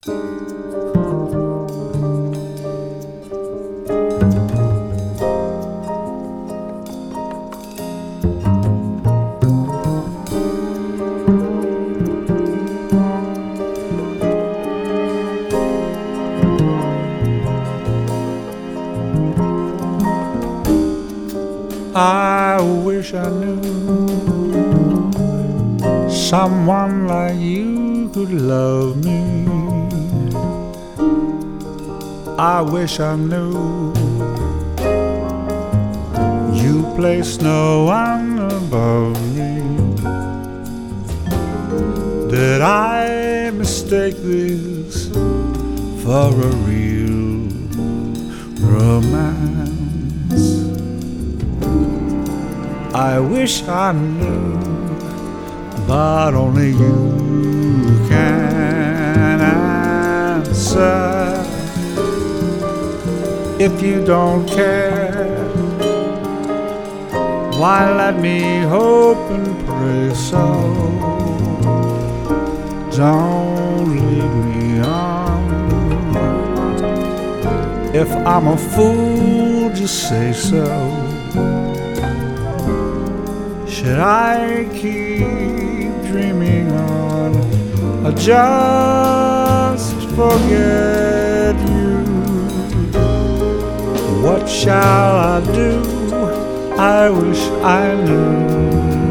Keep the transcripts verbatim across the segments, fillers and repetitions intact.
I wish I knew someone like you could love me. I wish I knew you place no one above me. Did I mistake this for a real romance? I wish I knew, but only you can answer. If you don't care, why let me hope and pray so? Don't lead me on. If I'm a fool, just say so. Should I keep dreaming on, or just forget you? What shall I do? I wish I knew.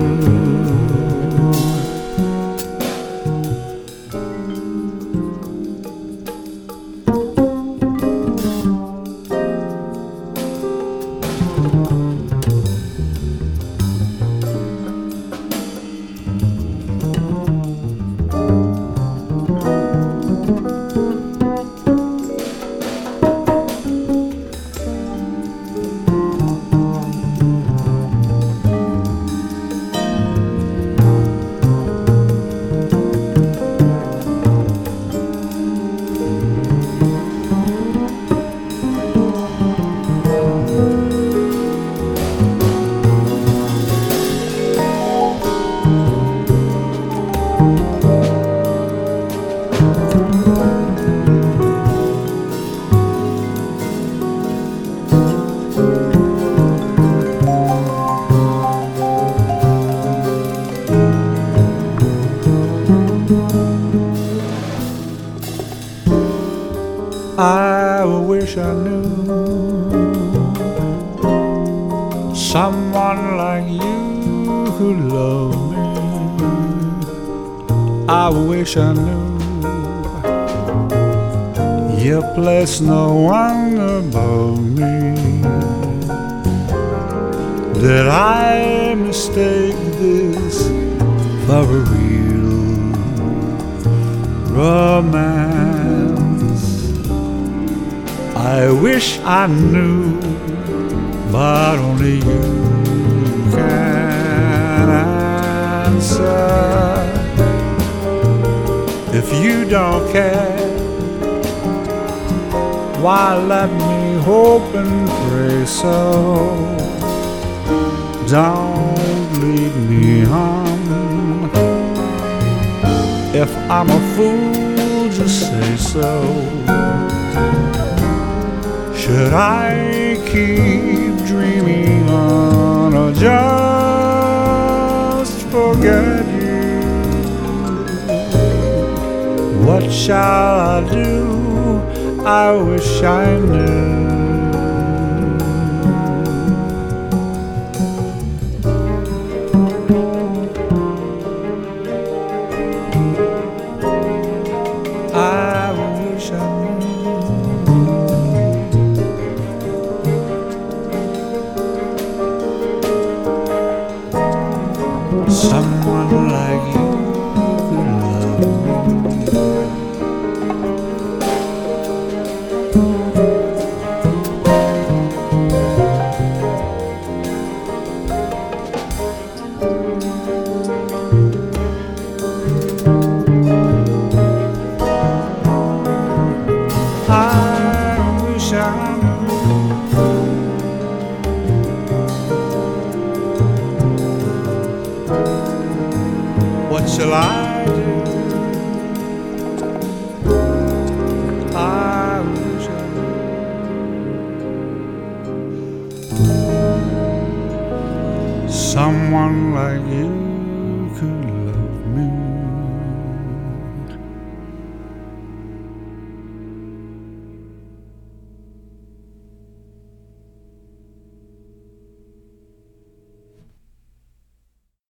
I wish I knew someone like you who loved me. I wish I knew you place no one above me. Did I mistake this for a real romance? I wish I knew, but only you can answer. If you don't care, why let me hope and pray so? Don't lead me on. If I'm a fool, just say so. Should I keep dreaming on, or just forget you? What shall I do? I wish I knew. I wish I knew. Someone like you could love me. someone like you.